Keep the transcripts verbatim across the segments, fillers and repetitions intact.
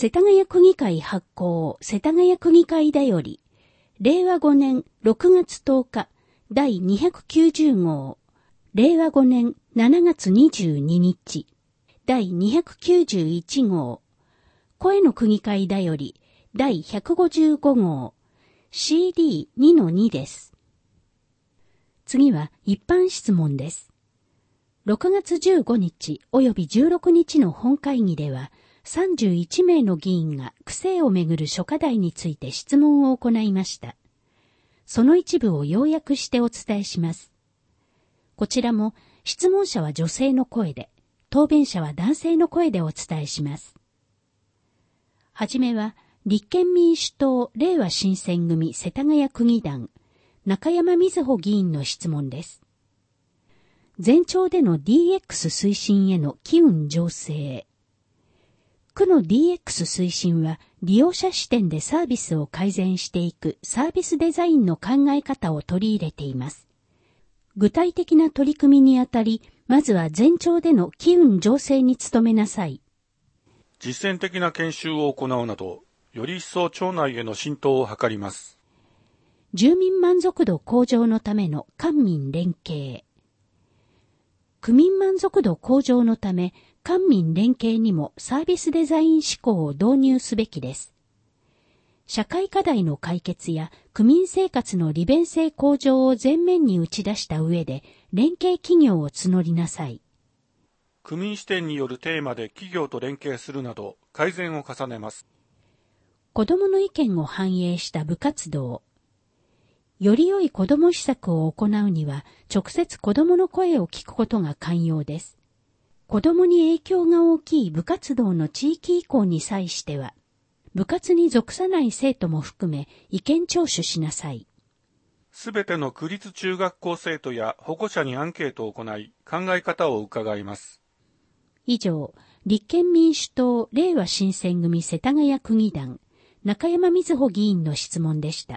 世田谷区議会発行世田谷区議会だより、れいわごねんろくがつとおかだいにひゃくきゅうじゅうごう、れいわごねんしちがつにじゅうににち、だいにひゃくきゅうじゅういちごう、声の区議会だよりだいひゃくごじゅうごごう、シーディーにのに です。次は一般質問です。ろくがつじゅうごにち及びじゅうろくにちの本会議では、さんじゅういちめいの議員が区政をめぐる諸課題について質問を行いました。その一部を要約してお伝えします。こちらも質問者は女性の声で、答弁者は男性の声でお伝えします。はじめは、立憲民主党れいわ新選組世田谷区議団、中山瑞穂議員の質問です。全庁での ディーエックス 推進への機運醸成。区の ディーエックス 推進は利用者視点でサービスを改善していくサービスデザインの考え方を取り入れています。具体的な取り組みにあたり、まずは全庁での機運醸成に努めなさい。 実践的な研修を行うなど、より一層町内への浸透を図ります。 住民満足度向上のための官民連携。区民満足度向上のため、官民連携にもサービスデザイン思考を導入すべきです。社会課題の解決や区民生活の利便性向上を前面に打ち出した上で、連携企業を募りなさい。 区民視点によるテーマで企業と連携するなど、改善を重ねます。 子どもの意見を反映した部活動。より良い子ども施策を行うには、直接子どもの声を聞くことが肝要です。子どもに影響が大きい部活動の地域移行に際しては、部活に属さない生徒も含め意見聴取しなさい。 すべての区立中学校生徒や保護者にアンケートを行い、考え方を伺います。 以上、立憲民主党れいわ新選組世田谷区議団、中山瑞穂議員の質問でした。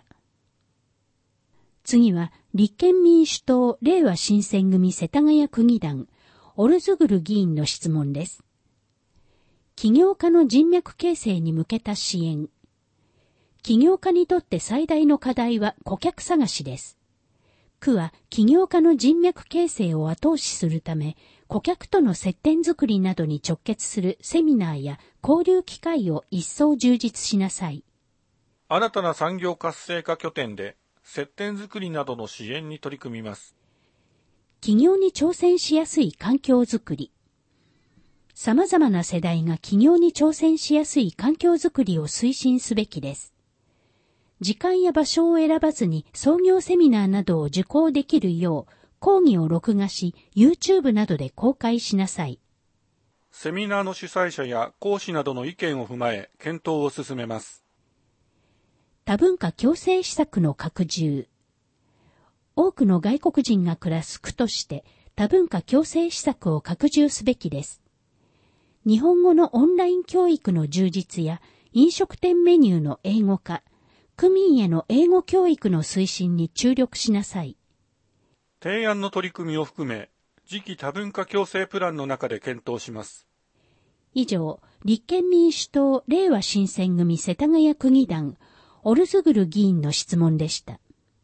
次は、立憲民主党れいわ新選組世田谷区議団、オルズグル議員の質問です。起業家の人脈形成に向けた支援。起業家にとって最大の課題は顧客探しです。区は起業家の人脈形成を後押しするため、顧客との接点づくりなどに直結するセミナーや交流機会を一層充実しなさい。 新たな産業活性化拠点で接点づくりなどの支援に取り組みます。 起業に挑戦しやすい環境づくり。様々な世代が起業に挑戦しやすい環境づくりを推進すべきです。時間や場所を選ばずに創業セミナーなどを受講できるよう講義を録画し YouTube などで公開しなさい。 セミナーの主催者や講師などの意見を踏まえ検討を進めます。 多文化共生施策の拡充。多くの外国人が暮らす区として多文化共生施策を拡充すべきです。日本語のオンライン教育の充実や飲食店メニューの英語化、区民への英語教育の推進に注力しなさい。 提案の取り組みを含め、次期多文化共生プランの中で検討します。 以上、立憲民主党れいわ新選組世田谷区議団、オルズグル議員の質問でした。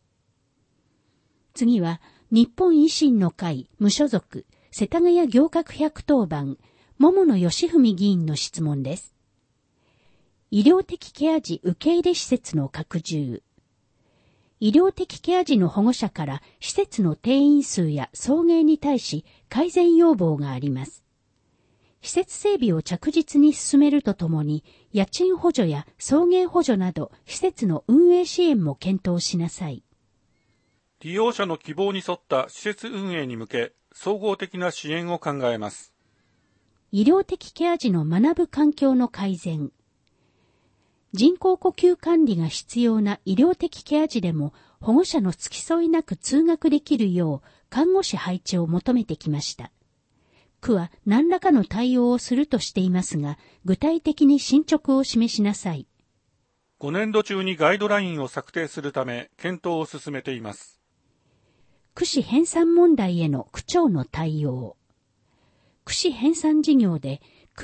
次は、日本維新の会無所属世田谷行革百当番、桃野義文議員の質問です。医療的ケア児受け入れ施設の拡充。医療的ケア児の保護者から施設の定員数や送迎に対し改善要望があります。施設整備を着実に進めるとともに、家賃補助や送迎補助など施設の運営支援も検討しなさい。 利用者の希望に沿った施設運営に向け、総合的な支援を考えます。 医療的ケア児の学ぶ環境の改善。人工呼吸管理が必要な医療的ケア児でも保護者の付き添いなく通学できるよう看護師配置を求めてきました。区は何らかの対応をするとしていますが、具体的に進捗を示しなさい。 ごねんど中にガイドラインを策定するため検討を進めています。 区市編纂問題への区長の対応。区市編纂事業で区は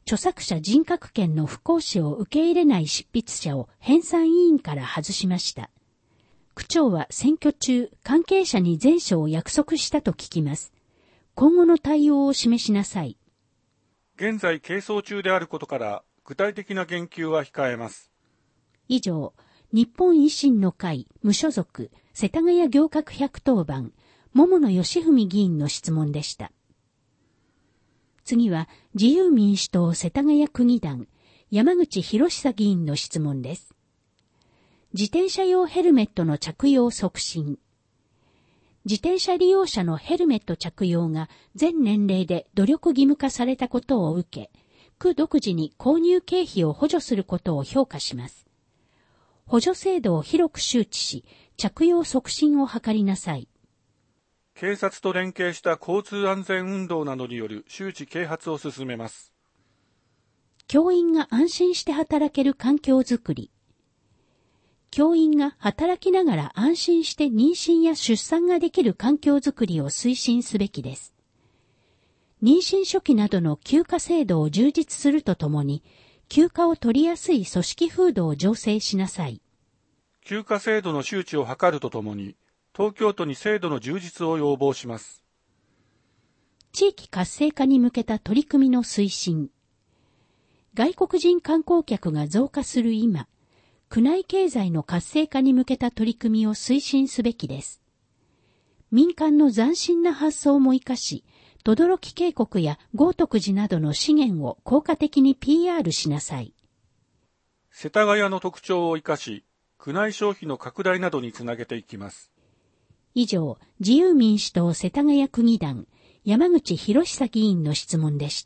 著作者人格権の不行使を受け入れない執筆者を編纂委員から外しました。区長は選挙中、関係者に前書を約束したと聞きます。今後の対応を示しなさい。 現在係争中であることから、具体的な言及は控えます。 以上、日本維新の会無所属世田谷行革百当番桃野義文議員の質問でした。次は自由民主党世田谷区議団山口博久議員の質問です。自転車用ヘルメットの着用促進。自転車利用者のヘルメット着用が全年齢で努力義務化されたことを受け、区独自に購入経費を補助することを評価します。補助制度を広く周知し、着用促進を図りなさい。 警察と連携した交通安全運動などによる周知啓発を進めます。 教員が安心して働ける環境づくり。教員が働きながら安心して妊娠や出産ができる環境づくりを推進すべきです。妊娠初期などの休暇制度を充実するとともに、休暇を取りやすい組織風土を醸成しなさい。 休暇制度の周知を図るとともに、東京都に制度の充実を要望します。 地域活性化に向けた取り組みの推進。外国人観光客が増加する今、区内経済の活性化に向けた取り組みを推進すべきです。民間の斬新な発想も生かし、等々力渓谷や豪徳寺などの資源を効果的に ピーアール しなさい。 世田谷の特徴を生かし、区内消費の拡大などにつなげていきます。 以上、自由民主党世田谷区議団、山口博久議員の質問でした。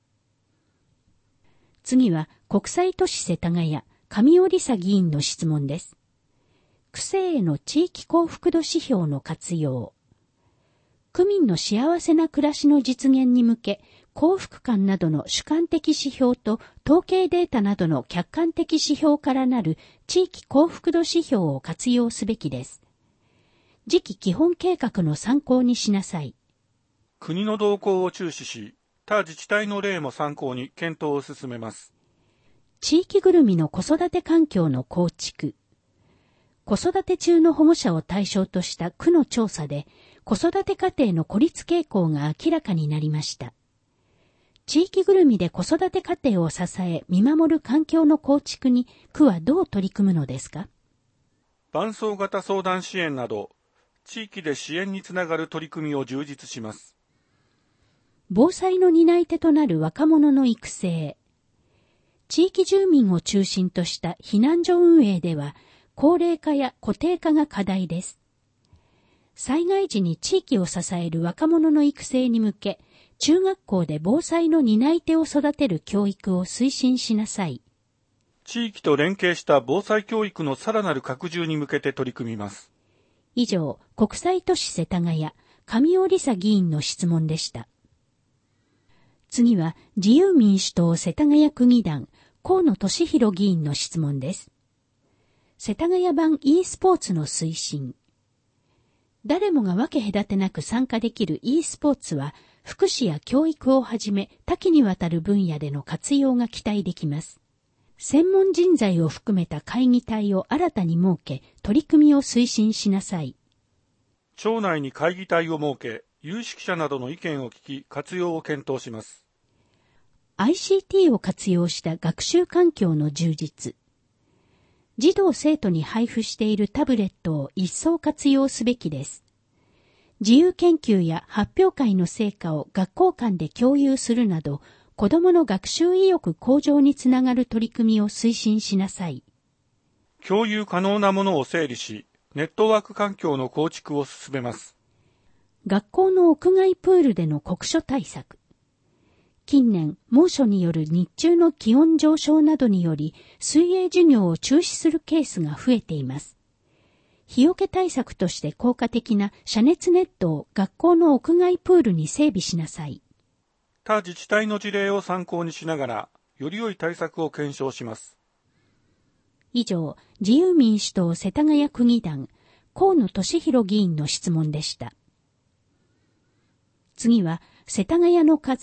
次は、国際都市世田谷、上織佐議員の質問です。区政への地域幸福度指標の活用。区民の幸せな暮らしの実現に向け、幸福感などの主観的指標と統計データなどの客観的指標からなる地域幸福度指標を活用すべきです。次期基本計画の参考にしなさい。 国の動向を注視し、他自治体の例も参考に検討を進めます。 地域ぐるみの子育て環境の構築。子育て中の保護者を対象とした区の調査で、子育て家庭の孤立傾向が明らかになりました。地域ぐるみで子育て家庭を支え見守る環境の構築に区はどう取り組むのですか？ 伴走型相談支援など、地域で支援につながる取り組みを充実します。 防災の担い手となる若者の育成。地域住民を中心とした避難所運営では、高齢化や固定化が課題です。災害時に地域を支える若者の育成に向け、中学校で防災の担い手を育てる教育を推進しなさい。 地域と連携した防災教育のさらなる拡充に向けて取り組みます。 以上、国際都市世田谷、上織佐議員の質問でした。次は、自由民主党世田谷区議団、河野俊博議員の質問です。世田谷版 e スポーツの推進。誰もが分け隔てなく参加できる e スポーツは、福祉や教育をはじめ多岐にわたる分野での活用が期待できます。専門人材を含めた会議体を新たに設け、取り組みを推進しなさい。 町内に会議体を設け、有識者などの意見を聞き、活用を検討します。 アイシーティー を活用した学習環境の充実。児童生徒に配布しているタブレットを一層活用すべきです。自由研究や発表会の成果を学校間で共有するなど、子どもの学習意欲向上につながる取り組みを推進しなさい。 共有可能なものを整理し、ネットワーク環境の構築を進めます。 学校の屋外プールでの酷暑対策。近年、猛暑による日中の気温上昇などにより、水泳授業を中止するケースが増えています。日よけ対策として効果的な遮熱ネットを学校の屋外プールに整備しなさい。 他自治体の事例を参考にしながら、より良い対策を検証します。 以上、自由民主党世田谷区議団、河野俊博議員の質問でした。次は、世田谷の風、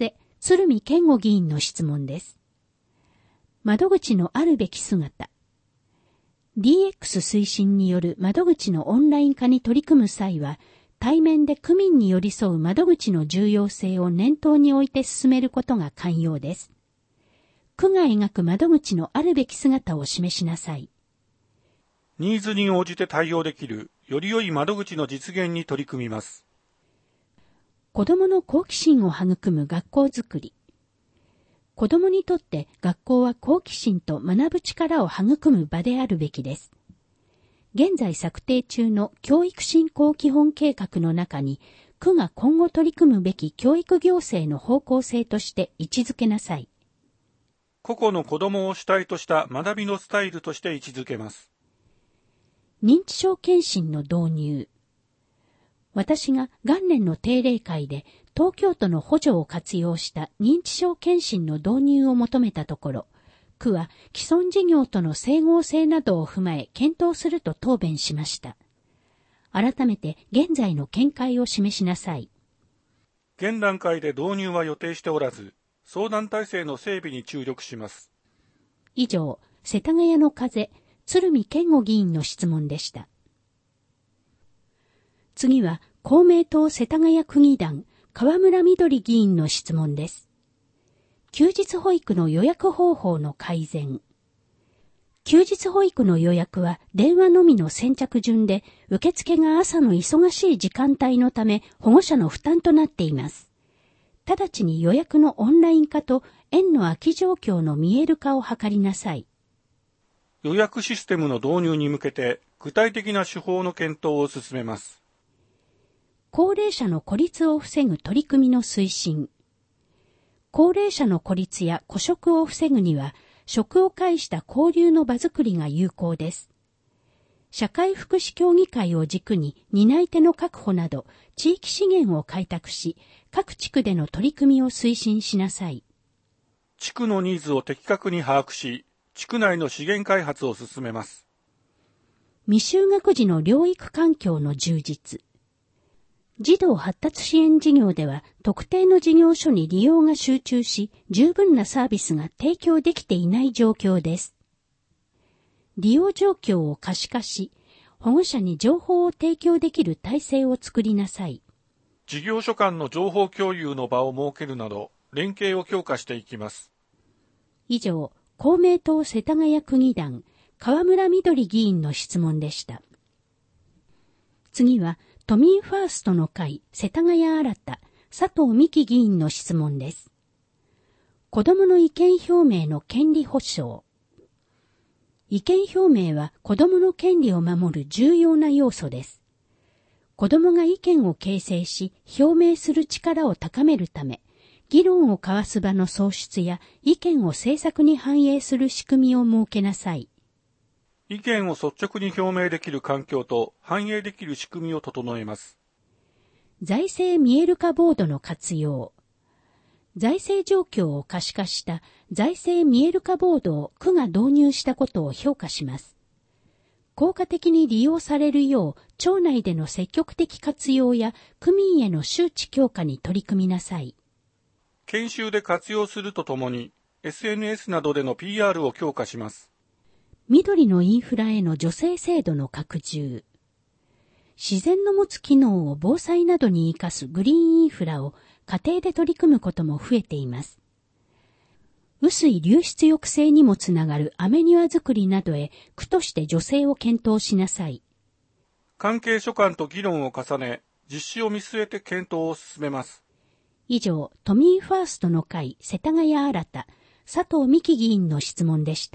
鶴見健吾議員の質問です。窓口のあるべき姿。ディーエックス 推進による窓口のオンライン化に取り組む際は、対面で区民に寄り添う窓口の重要性を念頭に置いて進めることが肝要です。区が描く窓口のあるべき姿を示しなさい。 ニーズに応じて対応できる、より良い窓口の実現に取り組みます。 子どもの好奇心を育む学校づくり。子どもにとって学校は好奇心と学ぶ力を育む場であるべきです。現在策定中の教育振興基本計画の中に、区が今後取り組むべき教育行政の方向性として位置づけなさい。 個々の子どもを主体とした学びのスタイルとして位置づけます。 認知症検診の導入。私が元年の定例会で東京都の補助を活用した認知症検診の導入を求めたところ、区は既存事業との整合性などを踏まえ検討すると答弁しました。改めて現在の見解を示しなさい。 現段階で導入は予定しておらず、相談体制の整備に注力します。 以上、世田谷の風、鶴見健吾議員の質問でした。次は公明党世田谷区議団河村みどり議員の質問です。休日保育の予約方法の改善。休日保育の予約は電話のみの先着順で、受付が朝の忙しい時間帯のため保護者の負担となっています。直ちに予約のオンライン化と園の空き状況の見える化を図りなさい。 予約システムの導入に向けて具体的な手法の検討を進めます。 高齢者の孤立を防ぐ取り組みの推進。高齢者の孤立や孤食を防ぐには、職を介した交流の場づくりが有効です。社会福祉協議会を軸に担い手の確保など、地域資源を開拓し、各地区での取り組みを推進しなさい。 地区のニーズを的確に把握し、地区内の資源開発を進めます。 未就学児の療育環境の充実。児童発達支援事業では特定の事業所に利用が集中し、十分なサービスが提供できていない状況です。利用状況を可視化し、保護者に情報を提供できる体制を作りなさい。 事業所間の情報共有の場を設けるなど、連携を強化していきます。 以上、公明党世田谷区議団、河村みどり議員の質問でした。次は、都民ファーストの会世田谷新田佐藤美希議員の質問です。子どもの意見表明の権利保障。意見表明は子どもの権利を守る重要な要素です。子どもが意見を形成し表明する力を高めるため、議論を交わす場の創出や意見を政策に反映する仕組みを設けなさい。 意見を率直に表明できる環境と反映できる仕組みを整えます。 財政見える化ボードの活用。財政状況を可視化した財政見える化ボードを区が導入したことを評価します。効果的に利用されるよう町内での積極的活用や区民への周知強化に取り組みなさい。 研修で活用するとともに エスエヌエス などでの ピーアール を強化します。 緑のインフラへの助成制度の拡充。自然の持つ機能を防災などに生かすグリーンインフラを家庭で取り組むことも増えています。雨水流出抑制にもつながる雨庭作りなどへ区として助成を検討しなさい。 関係所間と議論を重ね、実施を見据えて検討を進めます。 以上、都民ファーストの会世田谷新田佐藤美希議員の質問でした。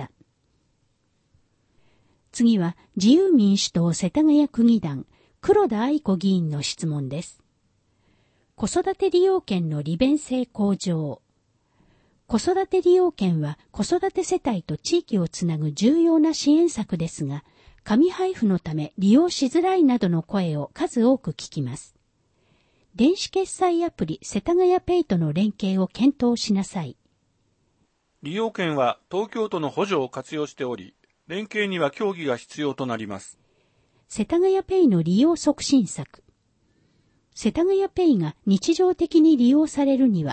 次は自由民主党世田谷区議団黒田愛子議員の質問です。子育て利用券の利便性向上。子育て利用券は子育て世帯と地域をつなぐ重要な支援策ですが、紙配布のため利用しづらいなどの声を数多く聞きます。電子決済アプリ世田谷ペイとの連携を検討しなさい。 利用券は東京都の補助を活用しており、連携には協議が必要となります。 世田谷ペイの利用促進策。世田谷ペイが日常的に利用されるには、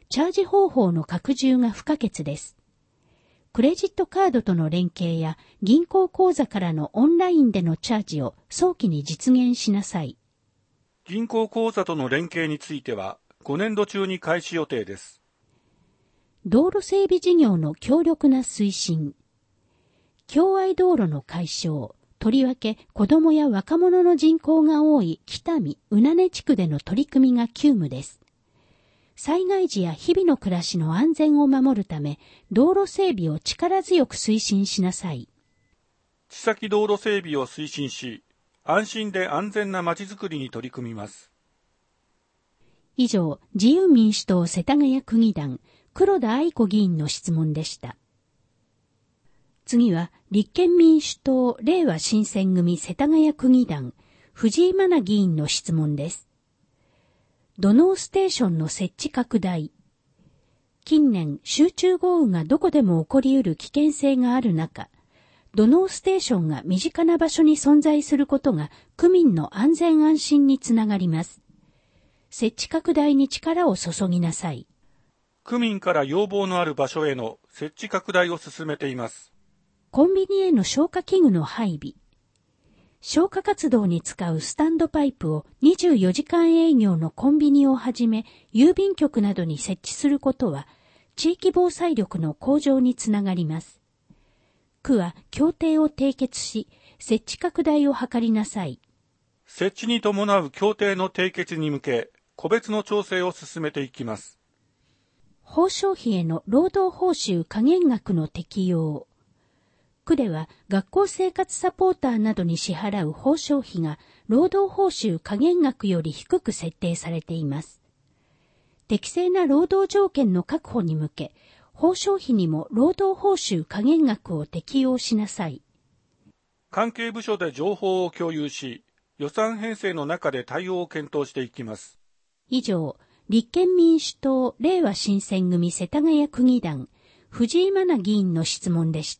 チャージ方法の拡充が不可欠です。クレジットカードとの連携や銀行口座からのオンラインでのチャージを早期に実現しなさい。 銀行口座との連携についてはごねんど中に開始予定です。 道路整備事業の強力な推進。共愛道路の解消。とりわけ子どもや若者の人口が多い北見、宇名根地区での取り組みが急務です。災害時や日々の暮らしの安全を守るため、道路整備を力強く推進しなさい。 地先道路整備を推進し、安心で安全なまちづくりに取り組みます。 以上、自由民主党世田谷区議団、黒田愛子議員の質問でした。次は、立憲民主党令和新選組世田谷区議団、藤井真奈議員の質問です。土のうステーションの設置拡大。近年、集中豪雨がどこでも起こり得る危険性がある中、土のうステーションが身近な場所に存在することが区民の安全安心につながります。設置拡大に力を注ぎなさい。 区民から要望のある場所への設置拡大を進めています。 コンビニへの消火器具の配備。消火活動に使うスタンドパイプをにじゅうよじかん営業のコンビニをはじめ郵便局などに設置することは地域防災力の向上につながります。区は協定を締結し設置拡大を図りなさい。 設置に伴う協定の締結に向け個別の調整を進めていきます。 報奨費への労働報酬加減額の適用。区では学校生活サポーターなどに支払う報奨費が労働報酬加減額より低く設定されています。適正な労働条件の確保に向け、報奨費にも労働報酬加減額を適用しなさい。 関係部署で情報を共有し、予算編成の中で対応を検討していきます。 以上、立憲民主党令和新選組世田谷区議団、藤井真奈議員の質問でした。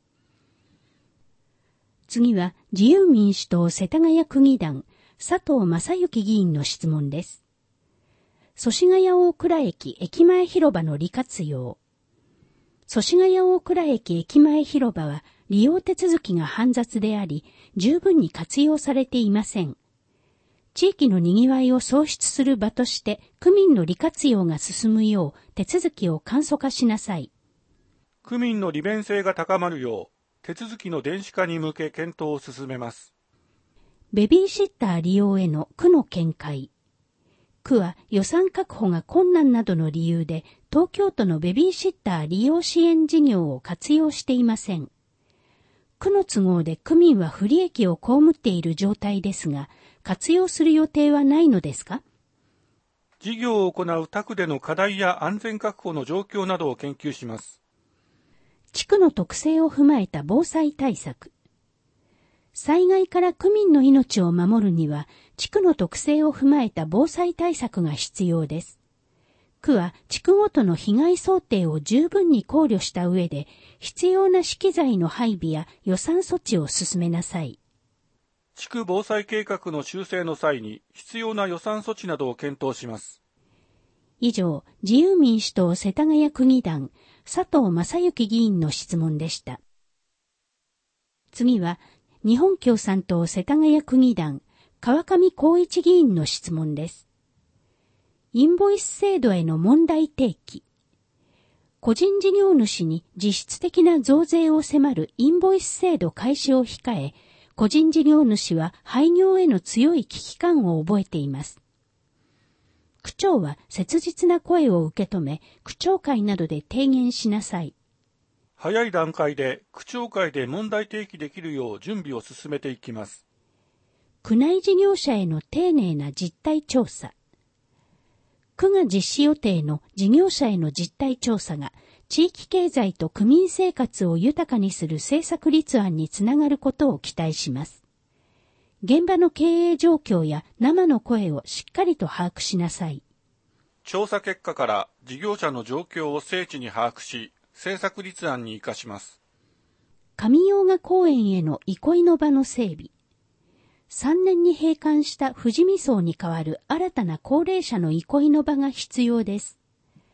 次は自由民主党世田谷区議団、佐藤正幸議員の質問です。祖師ヶ谷大倉駅駅前広場の利活用。祖師ヶ谷大倉駅駅前広場は利用手続きが煩雑であり、十分に活用されていません。地域の賑わいを創出する場として区民の利活用が進むよう手続きを簡素化しなさい。 区民の利便性が高まるよう、手続きの電子化に向け検討を進めます。 ベビーシッター利用への区の見解。区は予算確保が困難などの理由で東京都のベビーシッター利用支援事業を活用していません。区の都合で区民は不利益を被っている状態ですが、活用する予定はないのですか？ 事業を行う他区での課題や安全確保の状況などを研究します。 地区の特性を踏まえた防災対策。災害から区民の命を守るには、地区の特性を踏まえた防災対策が必要です。区は地区ごとの被害想定を十分に考慮した上で、必要な資機材の配備や予算措置を進めなさい。 地区防災計画の修正の際に必要な予算措置などを検討します。 以上、自由民主党世田谷区議団、佐藤正幸議員の質問でした。次は、日本共産党世田谷区議団、川上光一議員の質問です。インボイス制度への問題提起。個人事業主に実質的な増税を迫るインボイス制度開始を控え、個人事業主は廃業への強い危機感を覚えています。区長は切実な声を受け止め、区長会などで提言しなさい。 早い段階で区長会で問題提起できるよう準備を進めていきます。 区内事業者への丁寧な実態調査。区が実施予定の事業者への実態調査が地域経済と区民生活を豊かにする政策立案につながることを期待します。現場の経営状況や生の声をしっかりと把握しなさい。 調査結果から事業者の状況を精緻に把握し、政策立案に生かします。 上用賀公園への憩いの場の整備。さんねんに閉館した富士見荘に代わる新たな高齢者の憩いの場が必要です。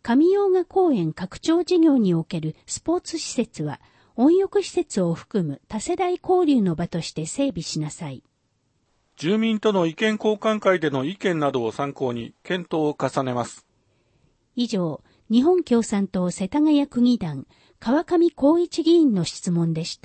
上洋画公園拡張事業におけるスポーツ施設は、温浴施設を含む多世代交流の場として整備しなさい。 住民との意見交換会での意見などを参考に検討を重ねます。 以上、日本共産党世田谷区議団、川上光一議員の質問でした。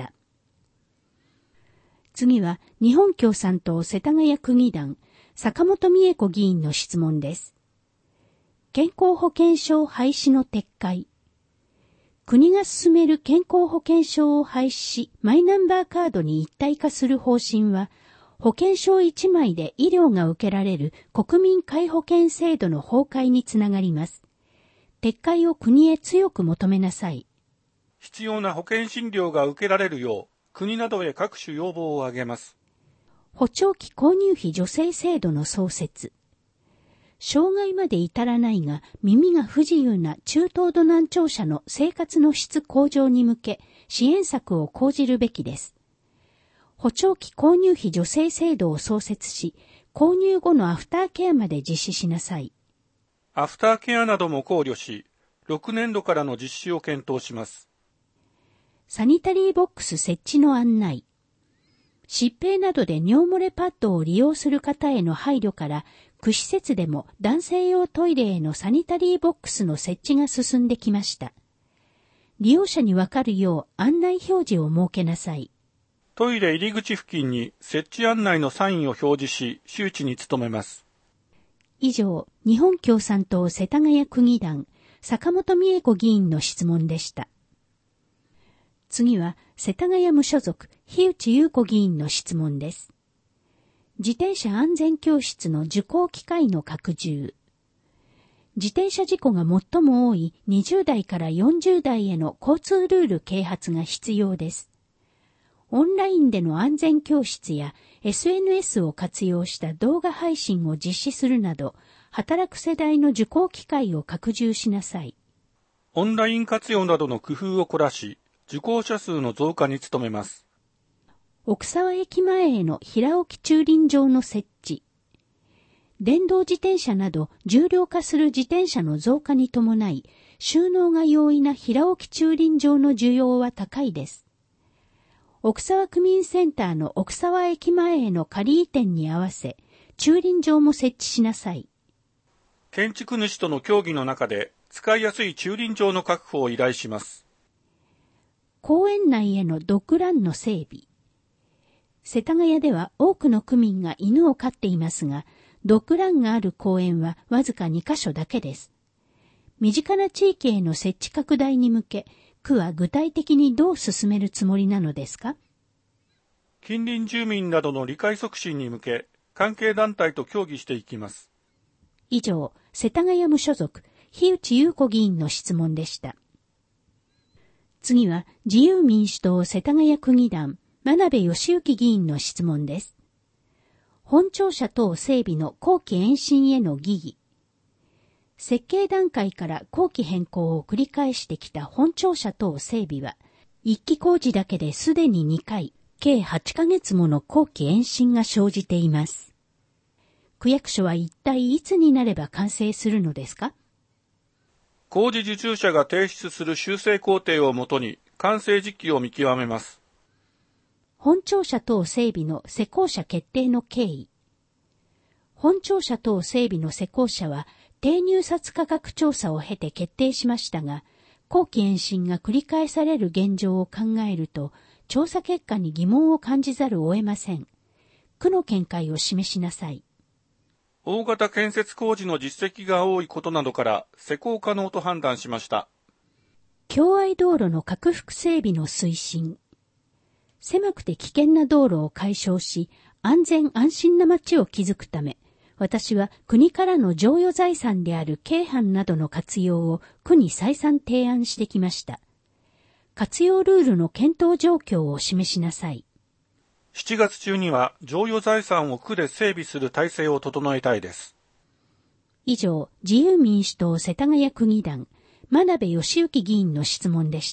次は、日本共産党世田谷区議団、坂本美恵子議員の質問です。健康保険証廃止の撤回。国が進める健康保険証を廃止し、マイナンバーカードに一体化する方針は、保険証いちまいで医療が受けられる国民皆保険制度の崩壊につながります。撤回を国へ強く求めなさい。 必要な保険診療が受けられるよう、国などへ各種要望を挙げます。 補聴器購入費助成制度の創設。障害まで至らないが耳が不自由な中等度難聴者の生活の質向上に向け支援策を講じるべきです。補聴器購入費助成制度を創設し、購入後のアフターケアまで実施しなさい。 アフターケアなども考慮し、ろくねんどからの実施を検討します。 サニタリーボックス設置の案内。疾病などで尿漏れパッドを利用する方への配慮から、区施設でも男性用トイレへのサニタリーボックスの設置が進んできました。利用者にわかるよう案内表示を設けなさい。 トイレ入り口付近に設置案内のサインを表示し、周知に努めます。 以上、日本共産党世田谷区議団、坂本美恵子議員の質問でした。次は、世田谷無所属、日内優子議員の質問です。自転車安全教室の受講機会の拡充。自転車事故が最も多いにじゅうだいからよんじゅうだいへの交通ルール啓発が必要です。オンラインでの安全教室や エスエヌエス を活用した動画配信を実施するなど、働く世代の受講機会を拡充しなさい。 オンライン活用などの工夫を凝らし、受講者数の増加に努めます。 奥沢駅前への平置き駐輪場の設置。電動自転車など重量化する自転車の増加に伴い、収納が容易な平置き駐輪場の需要は高いです。奥沢区民センターの奥沢駅前への借移転に合わせ、駐輪場も設置しなさい。 建築主との協議の中で、使いやすい駐輪場の確保を依頼します。 公園内へのドッグランの整備。世田谷では多くの区民が犬を飼っていますが、ドッグランがある公園はわずかにカ所だけです。身近な地域への設置拡大に向け、区は具体的にどう進めるつもりなのですか？ 近隣住民などの理解促進に向け、関係団体と協議していきます。 以上、世田谷無所属、日内優子議員の質問でした。次は、自由民主党世田谷区議団、真鍋義之議員の質問です。本庁舎等整備の後期延伸への疑義。設計段階から後期変更を繰り返してきた本庁舎等整備は、一期工事だけですでににかい、計はちかげつもの後期延伸が生じています。区役所は一体いつになれば完成するのですか？ 工事受注者が提出する修正工程をもとに完成時期を見極めます。 本庁舎等整備の施工者決定の経緯。本庁舎等整備の施工者は低入札価格調査を経て決定しましたが、後期延伸が繰り返される現状を考えると、調査結果に疑問を感じざるを得ません。区の見解を示しなさい。 大型建設工事の実績が多いことなどから施工可能と判断しました。 共愛道路の拡幅整備の推進。狭くて危険な道路を解消し、安全安心な街を築くため、私は国からの譲与財産である京阪などの活用を区に再三提案してきました。活用ルールの検討状況を示しなさい。 しちがつ中には譲与財産を区で整備する体制を整えたいです。 以上、自由民主党世田谷区議団、真鍋義之議員の質問でした。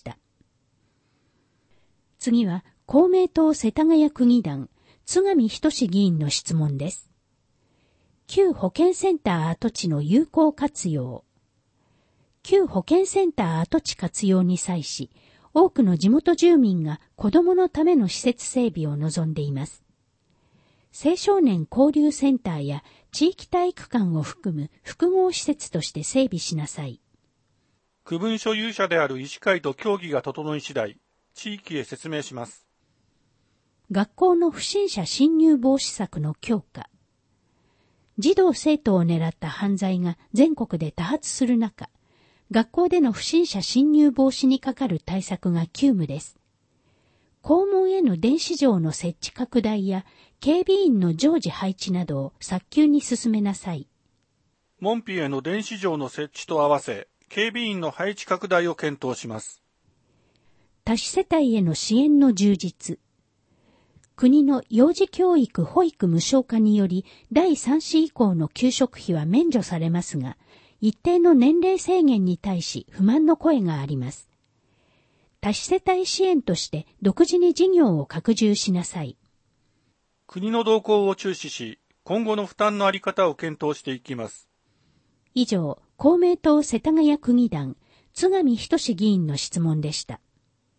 次は、公明党世田谷区議団、津上仁議員の質問です。旧保健センター跡地の有効活用。 旧保健センター跡地活用に際し、多くの地元住民が子供のための施設整備を望んでいます。青少年交流センターや地域体育館を含む複合施設として整備しなさい。 区分所有者である医師会と協議が整い次第、地域へ説明します。 学校の不審者侵入防止策の強化。児童生徒を狙った犯罪が全国で多発する中、学校での不審者侵入防止にかかる対策が急務です。校門への電子錠の設置拡大や警備員の常時配置などを早急に進めなさい。 門扉への電子錠の設置と合わせ、警備員の配置拡大を検討します。 多子世帯への支援の充実。国の幼児教育保育無償化によりだいさん子以降の給食費は免除されますが、一定の年齢制限に対し不満の声があります。多子世帯支援として独自に事業を拡充しなさい。 国の動向を注視し、今後の負担のあり方を検討していきます。 以上、公明党世田谷区議団、津上仁議員の質問でした。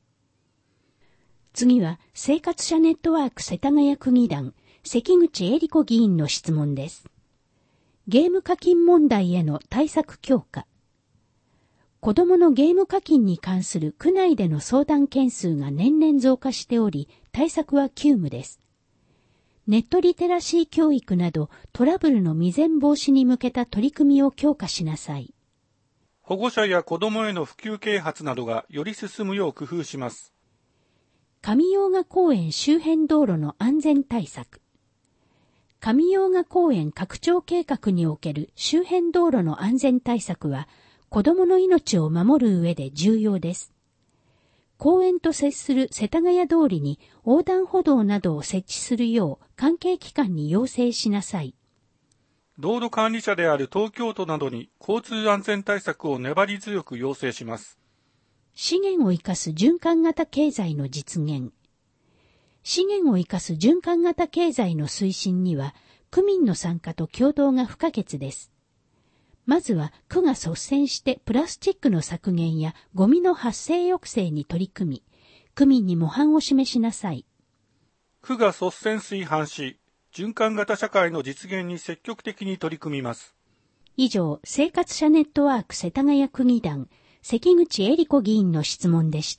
次は、生活者ネットワーク世田谷区議団、関口恵理子議員の質問です。ゲーム課金問題への対策強化。子どものゲーム課金に関する区内での相談件数が年々増加しており、対策は急務です。ネットリテラシー教育などトラブルの未然防止に向けた取り組みを強化しなさい。 保護者や子どもへの普及啓発などがより進むよう工夫します。 上用賀公園周辺道路の安全対策。上用賀公園拡張計画における周辺道路の安全対策は、子どもの命を守る上で重要です。公園と接する世田谷通りに横断歩道などを設置するよう関係機関に要請しなさい。 道路管理者である東京都などに交通安全対策を粘り強く要請します。 資源を生かす循環型経済の実現。資源を生かす循環型経済の推進には、区民の参加と協働が不可欠です。まずは区が率先してプラスチックの削減やゴミの発生抑制に取り組み、区民に模範を示しなさい。 区が率先垂範し、循環型社会の実現に積極的に取り組みます。 以上、生活者ネットワーク世田谷区議団、関口恵理子議員の質問でした。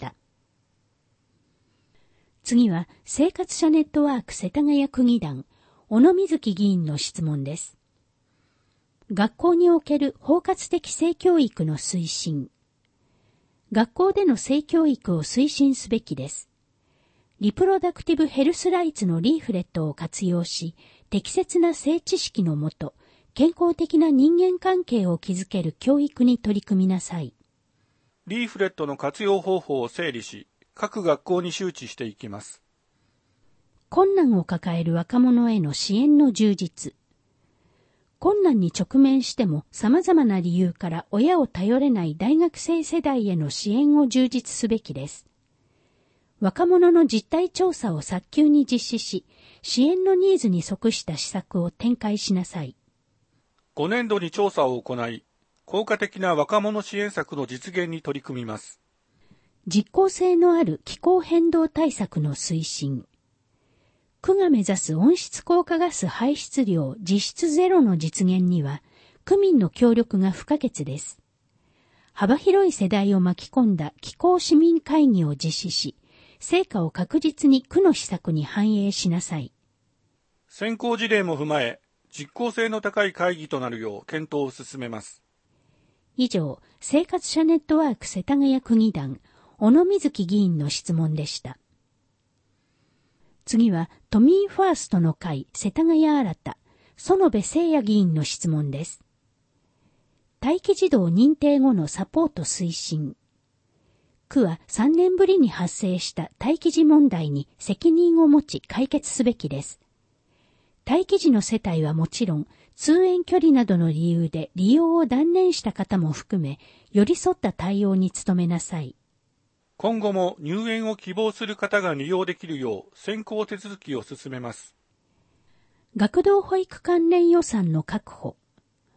次は、生活者ネットワーク世田谷区議団、小野瑞希議員の質問です。学校における包括的性教育の推進。学校での性教育を推進すべきです。リプロダクティブヘルスライツのリーフレットを活用し、適切な性知識のもと、健康的な人間関係を築ける教育に取り組みなさい。 リーフレットの活用方法を整理し、各学校に周知していきます。 困難を抱える若者への支援の充実。困難に直面しても様々な理由から親を頼れない大学生世代への支援を充実すべきです。若者の実態調査を早急に実施し、支援のニーズに即した施策を展開しなさい。 ごねんどに調査を行い、効果的な若者支援策の実現に取り組みます。 実効性のある気候変動対策の推進。区が目指す温室効果ガス排出量実質ゼロの実現には、区民の協力が不可欠です。幅広い世代を巻き込んだ気候市民会議を実施し、成果を確実に区の施策に反映しなさい。 先行事例も踏まえ、実効性の高い会議となるよう検討を進めます。 以上、生活者ネットワーク世田谷区議団、小野瑞希議員の質問でした。次は、都民ファーストの会世田谷新た、園部誠也議員の質問です。待機児童認定後のサポート推進。区はさんねんぶりに発生した待機児問題に責任を持ち解決すべきです。待機児の世帯はもちろん、通園距離などの理由で利用を断念した方も含め、寄り添った対応に努めなさい。 今後も入園を希望する方が利用できるよう先行手続きを進めます。 学童保育関連予算の確保。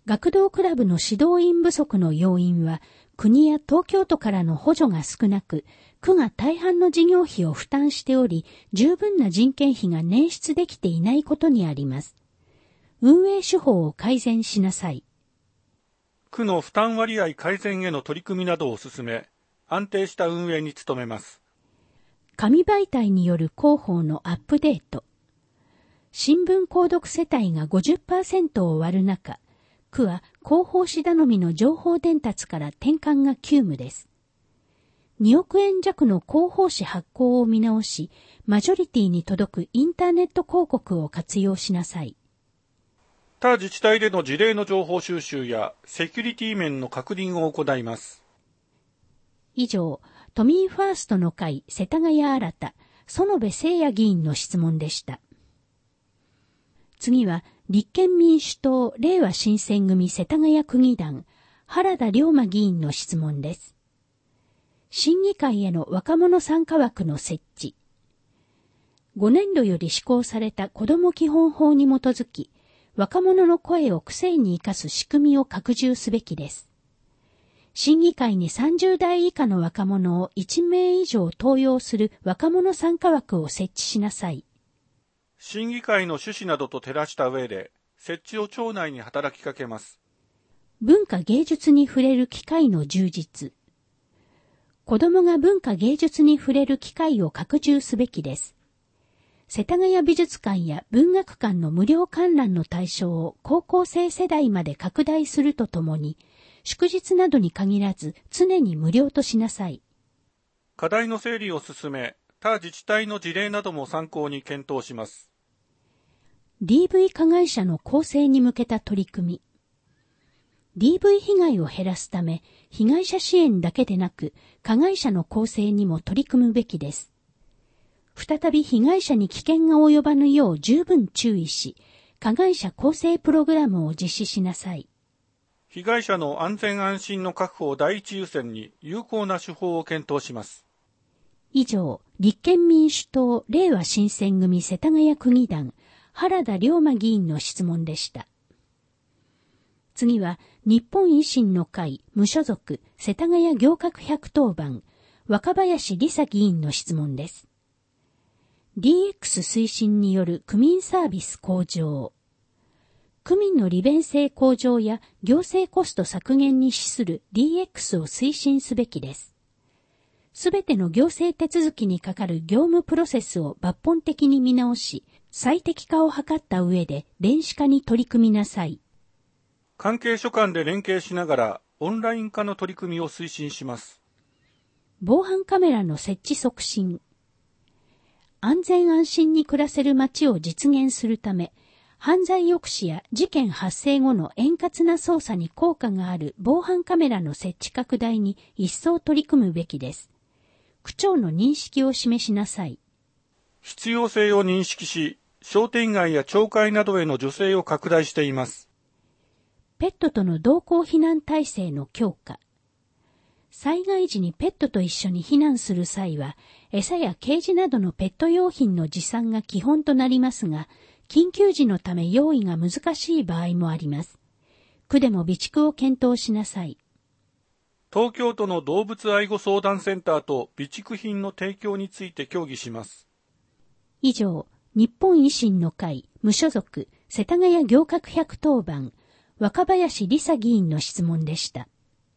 学童クラブの指導員不足の要因は、国や東京都からの補助が少なく、区が大半の事業費を負担しており、十分な人件費が捻出できていないことにあります。運営手法を改善しなさい。 区の負担割合改善への取り組みなどを進め、安定した運営に努めます。 紙媒体による広報のアップデート。新聞購読世帯が ごじゅっパーセント を割る中、区は広報誌頼みの情報伝達から転換が急務です。におくえん弱の広報誌発行を見直し、マジョリティに届くインターネット広告を活用しなさい。 他自治体での事例の情報収集やセキュリティ面の確認を行います。 以上、都民ファーストの会世田谷新田、園部誠也議員の質問でした。次は、立憲民主党令和新選組世田谷区議団、原田龍馬議員の質問です。審議会への若者参加枠の設置。ごねんどより施行された子ども基本法に基づき、若者の声を区政に生かす仕組みを拡充すべきです。審議会にさんじゅうだい以下の若者をいちめい以上登用する若者参加枠を設置しなさい。 審議会の趣旨などと照らした上で、設置を庁内に働きかけます。 文化芸術に触れる機会の充実。子どもが文化芸術に触れる機会を拡充すべきです。世田谷美術館や文学館の無料観覧の対象を高校生世代まで拡大するとともに、祝日などに限らず常に無料としなさい。 課題の整理を進め、他自治体の事例なども参考に検討します。 ディーブイ 加害者の更生に向けた取り組み。ディーブイ 被害を減らすため、被害者支援だけでなく、加害者の更生にも取り組むべきです。再び被害者に危険が及ばぬよう十分注意し、加害者更生プログラムを実施しなさい。 被害者の安全安心の確保を第一優先に有効な手法を検討します。 以上、立憲民主党令和新選組世田谷区議団、原田龍馬議員の質問でした。次は、日本維新の会無所属世田谷行革百当番、若林理沙議員の質問です。ディーエックス 推進による区民サービス向上。区民の利便性向上や行政コスト削減に資する ディーエックス を推進すべきです。すべての行政手続きにかかる業務プロセスを抜本的に見直し、最適化を図った上で電子化に取り組みなさい。 関係所間で連携しながらオンライン化の取り組みを推進します。 防犯カメラの設置促進。安全安心に暮らせる街を実現するため、犯罪抑止や事件発生後の円滑な捜査に効果がある防犯カメラの設置拡大に一層取り組むべきです。区長の認識を示しなさい。 必要性を認識し、商店街や町会などへの助成を拡大しています。 ペットとの同行避難体制の強化。災害時にペットと一緒に避難する際は、餌やケージなどのペット用品の持参が基本となりますが、緊急時のため用意が難しい場合もあります。区でも備蓄を検討しなさい。 東京都の動物愛護相談センターと備蓄品の提供について協議します。 以上、日本維新の会無所属世田谷行革百当番、若林理沙議員の質問でした。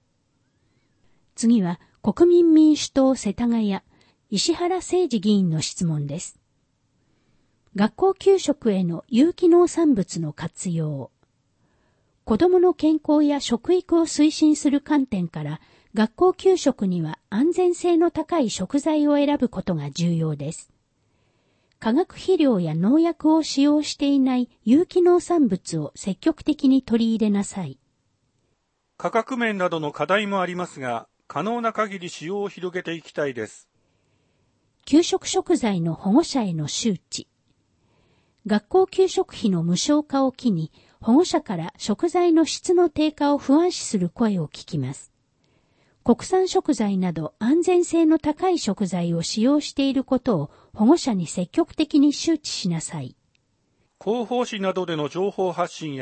次は国民民主党世田谷、石原誠二議員の質問です。学校給食への有機農産物の活用。子どもの健康や食育を推進する観点から、学校給食には安全性の高い食材を選ぶことが重要です。化学肥料や農薬を使用していない有機農産物を積極的に取り入れなさい。 価格面などの課題もありますが、可能な限り使用を広げていきたいです。 給食食材の保護者への周知。学校給食費の無償化を機に、保護者から食材の質の低下を不安視する声を聞きます。国産食材など安全性の高い食材を使用していることを保護者に積極的に周知しなさい。 広報誌などでの情報発信や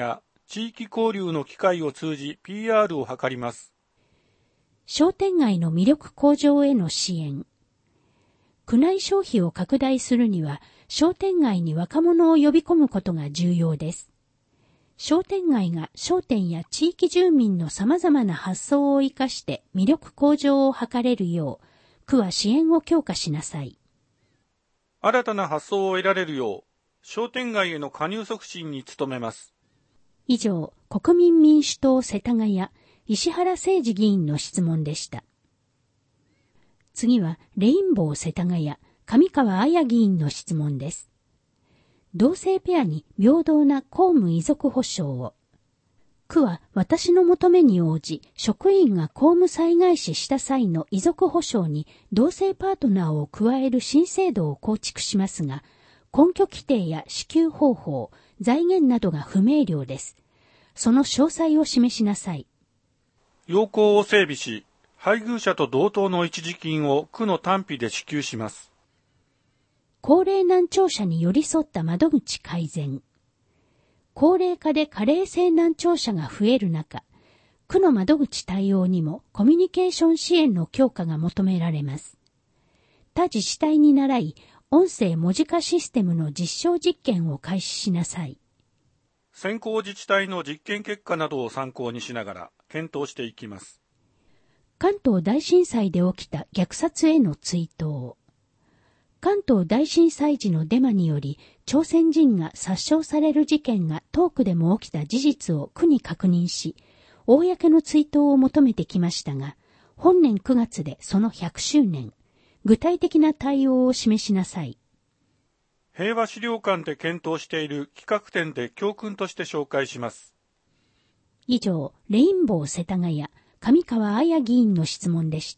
地域交流の機会を通じ ピーアール を図ります。 商店街の魅力向上への支援。区内消費を拡大するには、商店街に若者を呼び込むことが重要です。商店街が商店や地域住民の様々な発想を生かして魅力向上を図れるよう、区は支援を強化しなさい。 新たな発想を得られるよう、商店街への加入促進に努めます。 以上、国民民主党世田谷、石原誠二議員の質問でした。次は、レインボー世田谷、上川彩議員の質問です。同性ペアに平等な公務遺族保障を。区は私の求めに応じ、職員が公務災害死した際の遺族保障に同性パートナーを加える新制度を構築しますが、根拠規定や支給方法、財源などが不明瞭です。その詳細を示しなさい。 要項を整備し、配偶者と同等の一時金を区の単費で支給します。 高齢難聴者に寄り添った窓口改善。高齢化で加齢性難聴者が増える中、区の窓口対応にもコミュニケーション支援の強化が求められます。他自治体に倣い、音声文字化システムの実証実験を開始しなさい。 先行自治体の実験結果などを参考にしながら検討していきます。 関東大震災で起きた虐殺への追悼。関東大震災時のデマにより朝鮮人が殺傷される事件が東区でも起きた事実を区に確認し、公の追悼を求めてきましたが、本年くがつでそのひゃくしゅうねん、具体的な対応を示しなさい。 平和資料館で検討している企画展で教訓として紹介します。 以上、レインボー世田谷、上川彩議員の質問でした。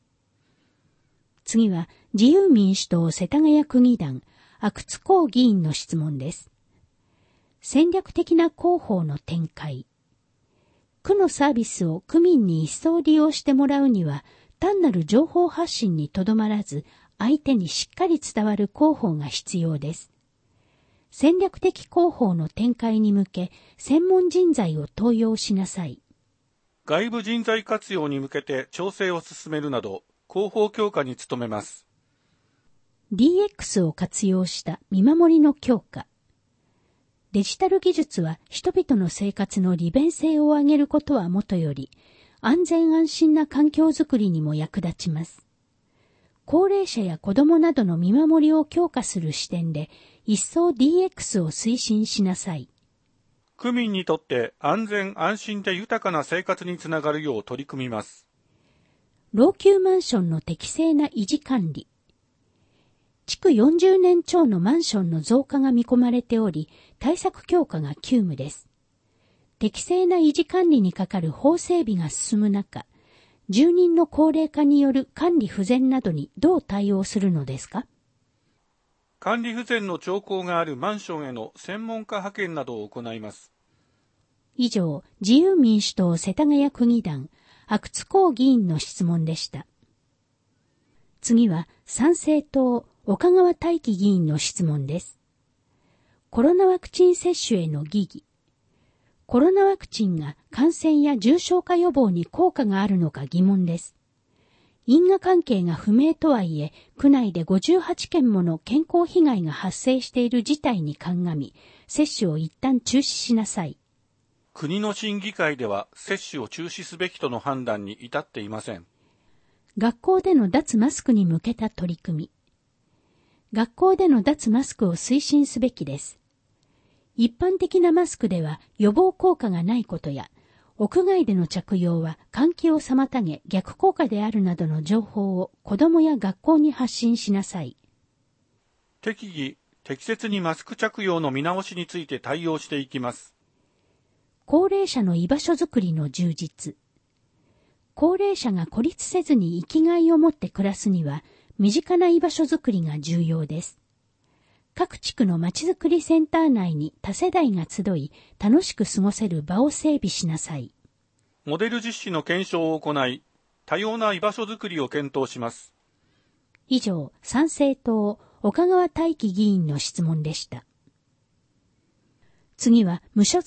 次は、自由民主党世田谷区議団、阿久津浩議員の質問です。戦略的な広報の展開。区のサービスを区民に一層利用してもらうには、単なる情報発信にとどまらず、相手にしっかり伝わる広報が必要です。戦略的広報の展開に向け、専門人材を登用しなさい。 外部人材活用に向けて調整を進めるなど、広報強化に努めます。 ディーエックス を活用した見守りの強化。デジタル技術は人々の生活の利便性を上げることはもとより、安全安心な環境づくりにも役立ちます。高齢者や子どもなどの見守りを強化する視点で、一層 ディーエックス を推進しなさい。 区民にとって安全安心で豊かな生活につながるよう取り組みます。 老朽マンションの適正な維持管理。築よんじゅうねん超のマンションの増加が見込まれており、対策強化が急務です。適正な維持管理にかかる法整備が進む中、住人の高齢化による管理不全などにどう対応するのですか？ 管理不全の兆候があるマンションへの専門家派遣などを行います。 以上、自由民主党世田谷区議団、阿久津浩議員の質問でした。次は、参政党、岡川大輝議員の質問です。コロナワクチン接種への疑義。コロナワクチンが感染や重症化予防に効果があるのか疑問です。因果関係が不明とはいえ、区内でごじゅうはちけんもの健康被害が発生している事態に鑑み、接種を一旦中止しなさい。 国の審議会では接種を中止すべきとの判断に至っていません。 学校での脱マスクに向けた取り組み。学校での脱マスクを推進すべきです。一般的なマスクでは予防効果がないことや、屋外での着用は換気を妨げ逆効果であるなどの情報を子どもや学校に発信しなさい。 適宜、適切にマスク着用の見直しについて対応していきます。 高齢者の居場所づくりの充実。高齢者が孤立せずに生きがいを持って暮らすには、身近な居場所づくりが重要です。各地区のまちづくりセンター内に多世代が集い、楽しく過ごせる場を整備しなさい。 モデル実施の検証を行い、多様な居場所づくりを検討します。 以上、参政党、岡川大輝議員の質問でした。次は、無所属、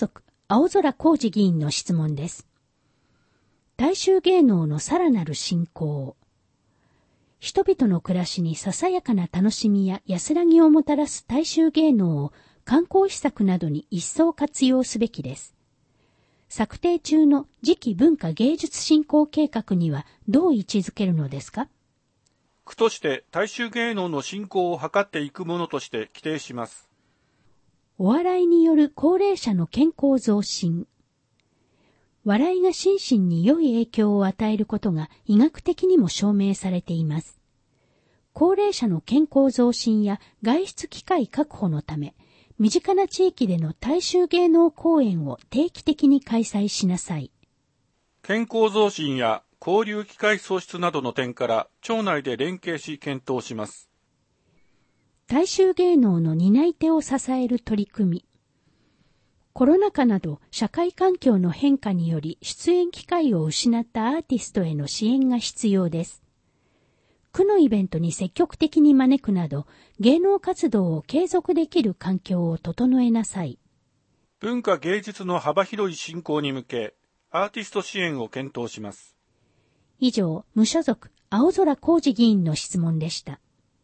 青空浩二議員の質問です。大衆芸能のさらなる振興。人々の暮らしにささやかな楽しみや安らぎをもたらす大衆芸能を観光施策などに一層活用すべきです。策定中の次期文化芸術振興計画にはどう位置づけるのですか？ 区として大衆芸能の振興を図っていくものとして規定します。 お笑いによる高齢者の健康増進。笑いが心身に良い影響を与えることが医学的にも証明されています。高齢者の健康増進や外出機会確保のため、身近な地域での大衆芸能公演を定期的に開催しなさい。 健康増進や交流機会創出などの点から町内で連携し検討します。 大衆芸能の担い手を支える取り組み。コロナ禍など社会環境の変化により出演機会を失ったアーティストへの支援が必要です。区のイベントに積極的に招くなど芸能活動を継続できる環境を整えなさい。 文化芸術の幅広い振興に向けアーティスト支援を検討します。 以上、無所属青空浩二議員の質問でした。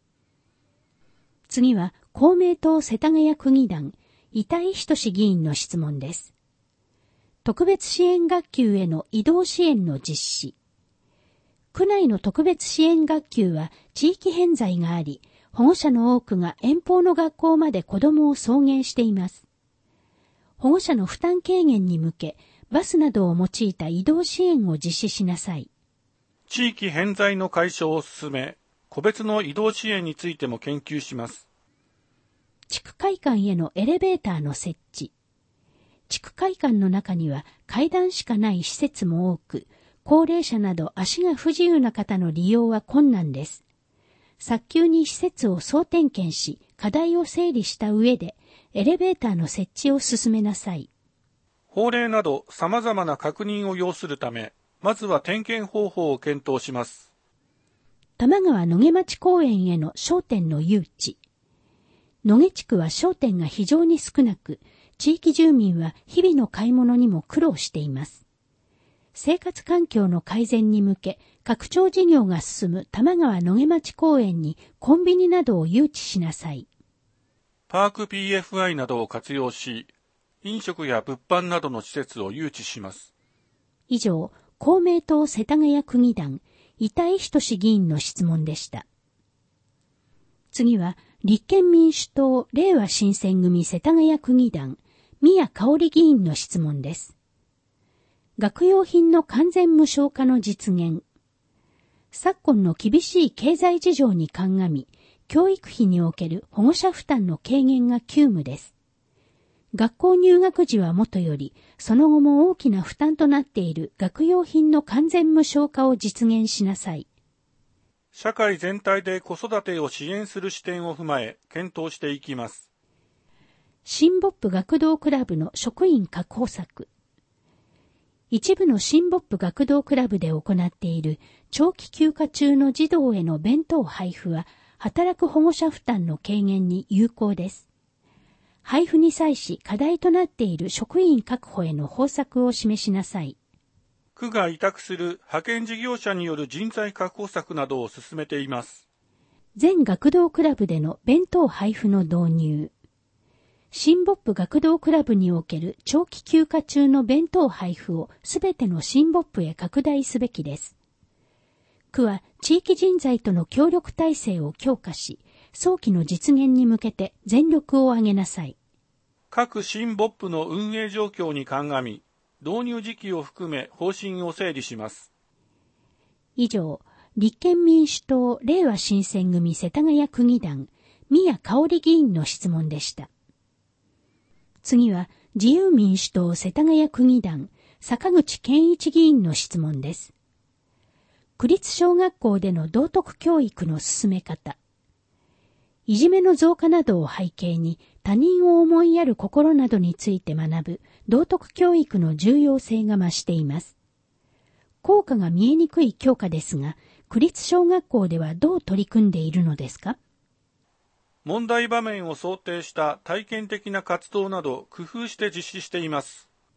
次は公明党世田谷区議団板井仁議員の質問です。特別支援学級への移動支援の実施。区内の特別支援学級は地域偏在があり、保護者の多くが遠方の学校まで子どもを送迎しています。保護者の負担軽減に向け、バスなどを用いた移動支援を実施しなさい。 地域偏在の解消を進め、個別の移動支援についても研究します。 地区会館へのエレベーターの設置。地区会館の中には階段しかない施設も多く、高齢者など足が不自由な方の利用は困難です。早急に施設を総点検し、課題を整理した上で、エレベーターの設置を進めなさい。 法令など様々な確認を要するため、まずは点検方法を検討します。 玉川野毛町公園への商店の誘致。野毛地区は商店が非常に少なく、地域住民は日々の買い物にも苦労しています。生活環境の改善に向け、拡張事業が進む玉川野毛町公園にコンビニなどを誘致しなさい。 パーク ピーエフアイ などを活用し、飲食や物販などの施設を誘致します。 以上、公明党世田谷区議団、板井仁議員の質問でした。次は、立憲民主党令和新選組世田谷区議団、宮香織議員の質問です。学用品の完全無償化の実現。昨今の厳しい経済事情に鑑み、教育費における保護者負担の軽減が急務です。学校入学時はもとより、その後も大きな負担となっている学用品の完全無償化を実現しなさい。 社会全体で子育てを支援する視点を踏まえ、検討していきます。 新ボップ学童クラブの職員確保策。一部の新ボップ学童クラブで行っている長期休暇中の児童への弁当配布は、働く保護者負担の軽減に有効です。配布に際し課題となっている職員確保への方策を示しなさい。 区が委託する派遣事業者による人材確保策などを進めています。 全学童クラブでの弁当配布の導入。新ボップ学童クラブにおける長期休暇中の弁当配布をすべての新ボップへ拡大すべきです。区は地域人材との協力体制を強化し、早期の実現に向けて全力を挙げなさい。 各新ボップの運営状況に鑑み、導入時期を含め方針を整理します。 以上、立憲民主党令和新選組世田谷区議団、宮香織議員の質問でした。次は、自由民主党世田谷区議団、坂口健一議員の質問です。区立小学校での道徳教育の進め方。いじめの増加などを背景に他人を思いやる心などについて学ぶ道徳教育の重要性が増しています。効果が見えにくい教科ですが、区立小学校ではどう取り組んでいるのですか？ 問題場面を想定した体験的な活動など工夫して実施しています。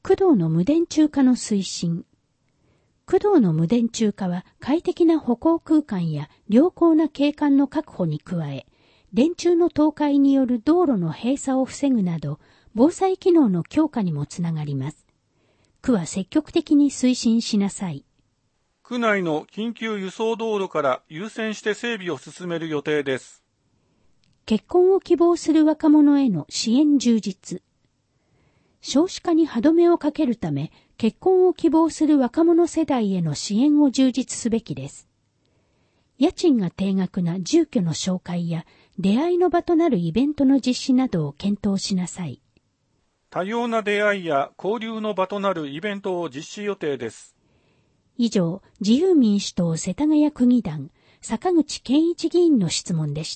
駆動の無電柱化の推進。駆動の無電柱化は快適な歩行空間や良好な景観の確保に加え、電柱の倒壊による道路の閉鎖を防ぐなど、防災機能の強化にもつながります。区は積極的に推進しなさい。 区内の緊急輸送道路から優先して整備を進める予定です。 結婚を希望する若者への支援充実。少子化に歯止めをかけるため、結婚を希望する若者世代への支援を充実すべきです。家賃が低額な住居の紹介や出会いの場となるイベントの実施などを検討しなさい。 多様な出会いや交流の場となるイベントを実施予定です。 以上、自由民主党世田谷区議団、坂口健一議員の質問でした。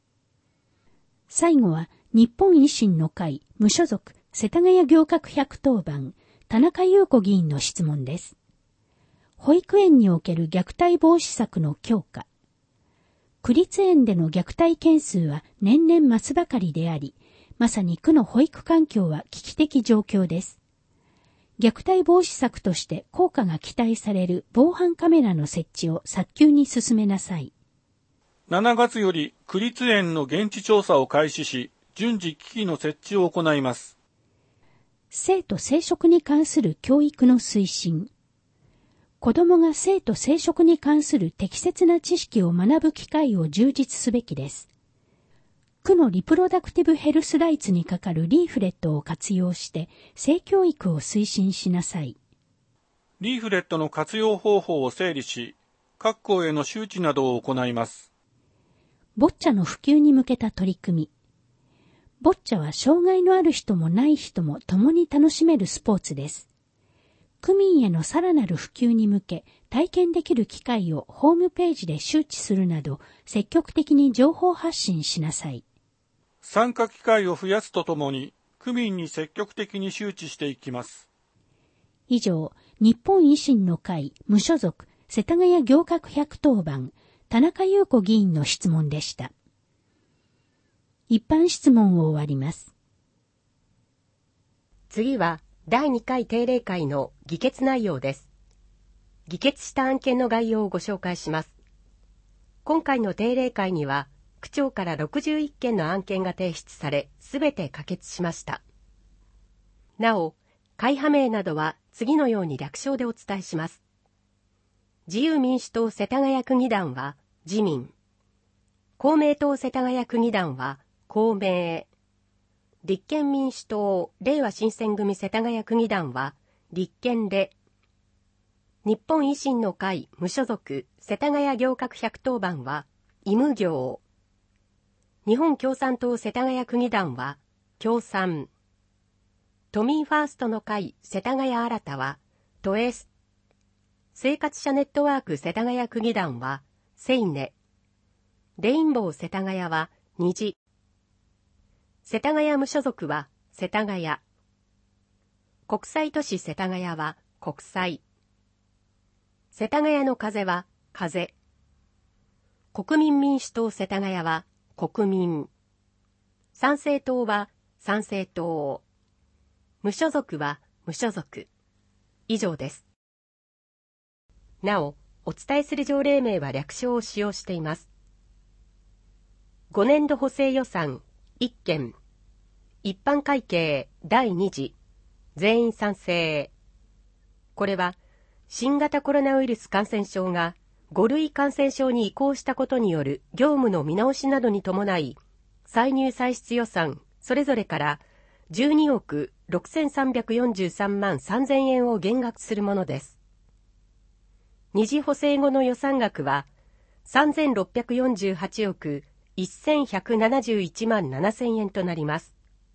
最後は、日本維新の会、無所属、世田谷行革百当番、田中優子議員の質問です。保育園における虐待防止策の強化。区立園での虐待件数は年々増すばかりであり、まさに区の保育環境は危機的状況です。虐待防止策として効果が期待される防犯カメラの設置を早急に進めなさい。 しちがつより区立園の現地調査を開始し、順次機器の設置を行います。 性と生殖に関する教育の推進。子どもが性と生殖に関する適切な知識を学ぶ機会を充実すべきです。区のリプロダクティブヘルスライツにかかるリーフレットを活用して性教育を推進しなさい。 リーフレットの活用方法を整理し、各校への周知などを行います。 ボッチャの普及に向けた取り組み。ボッチャは障害のある人もない人も共に楽しめるスポーツです。区民へのさらなる普及に向け、体験できる機会をホームページで周知するなど、積極的に情報発信しなさい。 参加機会を増やすとともに、区民に積極的に周知していきます。 以上、日本維新の会、無所属、世田谷行革百当番、田中優子議員の質問でした。一般質問を終わります。 次は、だいにかい定例会の議決内容です。議決した案件の概要をご紹介します。今回の定例会には、区長からろくじゅういっけんの案件が提出され、すべて可決しました。なお、会派名などは次のように略称でお伝えします。自由民主党世田谷区議団は自民。公明党世田谷区議団は公明。立憲民主党れいわ新選組世田谷区議団は立憲れ。日本維新の会無所属世田谷行革百当番は医務行。日本共産党世田谷区議団は共産。都民ファーストの会世田谷新たは都エス。生活者ネットワーク世田谷区議団はセイネ。レインボー世田谷は虹。世田谷無所属は世田谷。国際都市世田谷は国際。世田谷の風は風。国民民主党世田谷は国民。参政党は参政党。無所属は無所属。以上です。なお、お伝えする条例名は略称を使用しています。ごねんど補正予算いっけん。一般会計だいに次。全員賛成。これは、新型コロナウイルス感染症がごるい感染症に移行したことによる業務の見直しなどに伴い、歳入歳出予算それぞれからじゅうにおくろくせんさんびゃくよんじゅうさんまんさんぜんえんを減額するものです。二次補正後の予算額はさんぜんろっぴゃくよんじゅうはちおくせんひゃくななじゅういちまんななせんえんとなります。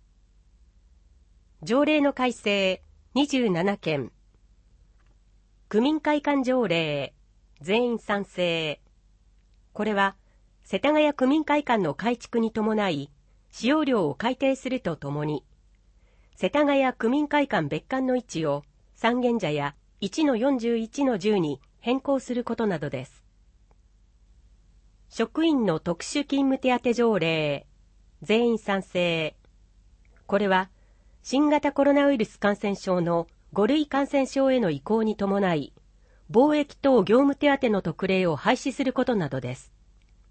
条例の改正にじゅうななけん。区民会館条例全員賛成。これは世田谷区民会館の改築に伴い使用料を改定するとともに、世田谷区民会館別館の位置を三軒茶屋 いちのよんじゅういちのじゅう に変更することなどです。職員の特殊勤務手当条例全員賛成。これは新型コロナウイルス感染症のご類感染症への移行に伴い、防疫等業務手当の特例を廃止することなどです。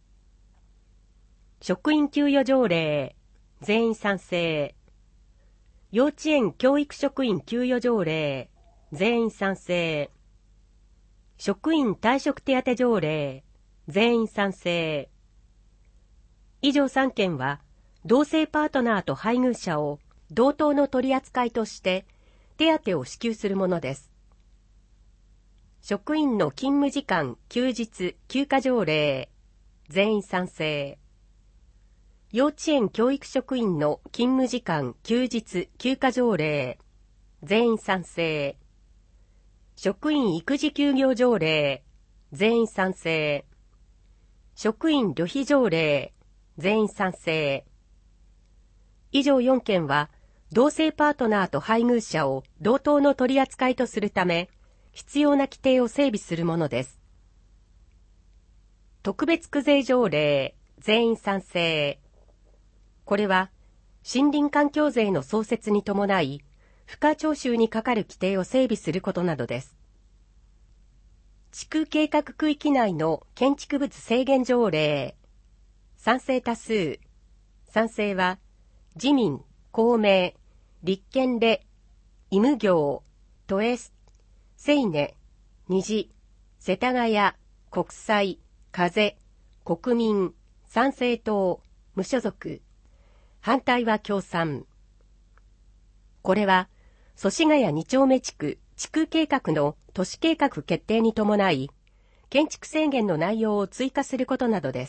職員給与条例、全員賛成。幼稚園教育職員給与条例、全員賛成。職員退職手当条例、全員賛成。以上さんけんは、同性パートナーと配偶者を同等の取り扱いとして手当を支給するものです。職員の勤務時間、休日、休暇条例、全員賛成。幼稚園教育職員の勤務時間、休日、休暇条例、全員賛成。職員育児休業条例、全員賛成。職員旅費条例、全員賛成。以上よんけんは、同性パートナーと配偶者を同等の取り扱いとするため、必要な規定を整備するものです。特別区税条例、全員賛成。これは、森林環境税の創設に伴い、付加徴収にかかる規定を整備することなどです。地区計画区域内の建築物制限条例、賛成多数。賛成は、自民、公明、立憲で、医務業、都エス、セイネ、虹、世田谷、国際、風、国民、参政党、無所属。反対は共産。これは、祖師ヶ谷に丁目地区地区計画の都市計画決定に伴い、建築制限の内容を追加することなどです。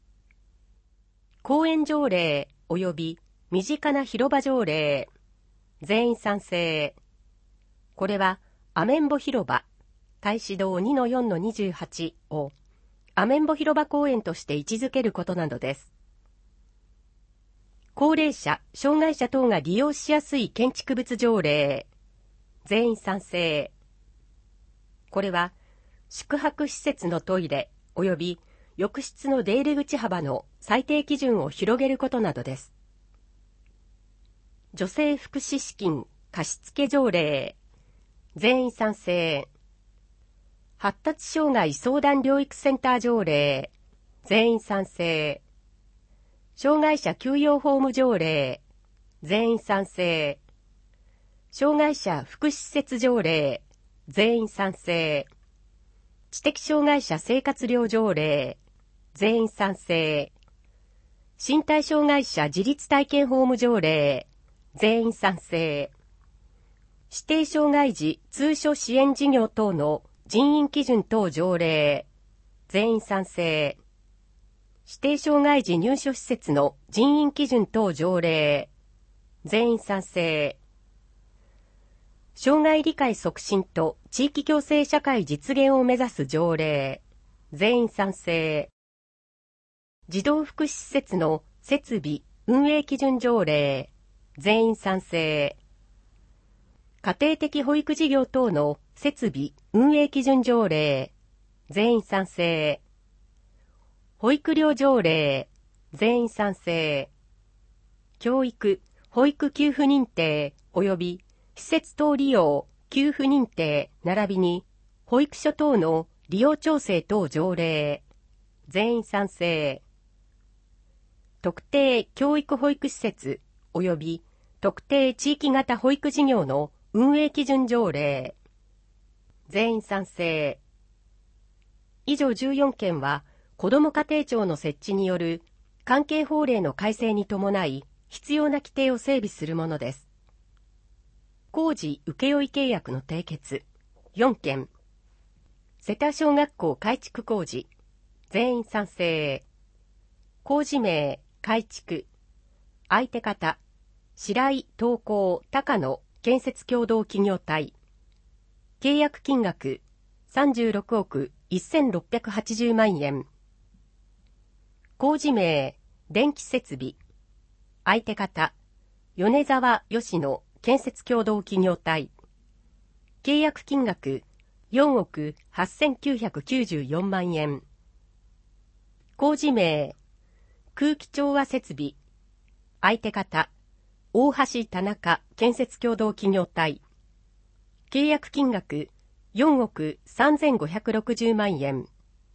公園条例及び身近な広場条例、全員賛成。これは、アメンボ広場、太子堂 にのよんのにじゅうはち をアメンボ広場公園として位置づけることなどです。高齢者、障害者等が利用しやすい建築物条例、全員賛成。これは、宿泊施設のトイレ及び浴室の出入り口幅の最低基準を広げることなどです。女性福祉資金貸付条例、全員賛成。発達障害相談療育センター条例、全員賛成。障害者休養ホーム条例、全員賛成。障害者福祉施設条例、全員賛成。知的障害者生活療条例、全員賛成。身体障害者自立体験ホーム条例、全員賛成。指定障害児通所支援事業等の人員基準等条例、全員賛成。指定障害児入所施設の人員基準等条例、全員賛成。障害理解促進と地域共生社会実現を目指す条例、全員賛成。児童福祉施設の設備運営基準条例、全員賛成。家庭的保育事業等の設備運営基準条例、全員賛成。保育料条例、全員賛成。教育、保育給付認定及び施設等利用、給付認定並びに保育所等の利用調整等条例、全員賛成。特定教育保育施設及び特定地域型保育事業の運営基準条例、全員賛成。以上じゅうよんけんは、子ども家庭庁の設置による関係法令の改正に伴い必要な規定を整備するものです。工事請負契約の締結よんけん。瀬田小学校改築工事、全員賛成。工事名、改築。相手方、白井東工高野建設協同企業体。契約金額さんじゅうろくおくせんろっぴゃくはちじゅうまんえん。工事名、電気設備。相手方、米沢吉野建設協同企業体。契約金額よんおくはっせんきゅうひゃくきゅうじゅうよんまんえん。工事名、空気調和設備。相手方、 大橋田中建設共同企業体。契約金額よんおくさんぜんごひゃくろくじゅうまんえん。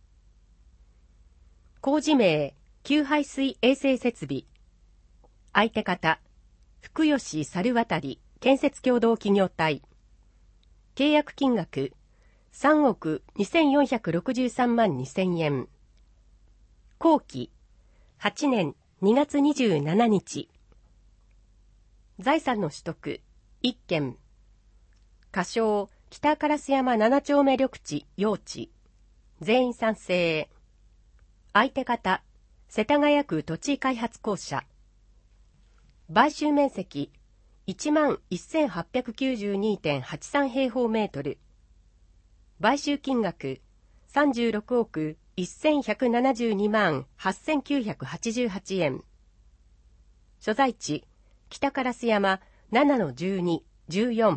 工事名、給排水衛生設備。相手方、福吉猿渡建設共同企業体。契約金額さんおくにせんよんひゃくろくじゅうさんまんにせんえん。工期はちねんにがつにじゅうしちにち。財産の取得いっけん。仮称北烏山なな丁目緑地用地。全員賛成。相手方、世田谷区土地開発公社。買収面積 いちまんせんはっぴゃくきゅうじゅうにてんはちさん 平方メートル。買収金額さんじゅうろくおくせんひゃくななじゅうにまんはっせんきゅうひゃくはちじゅうはちえん。所在地、北烏山 ななのじゅうに、じゅうよん。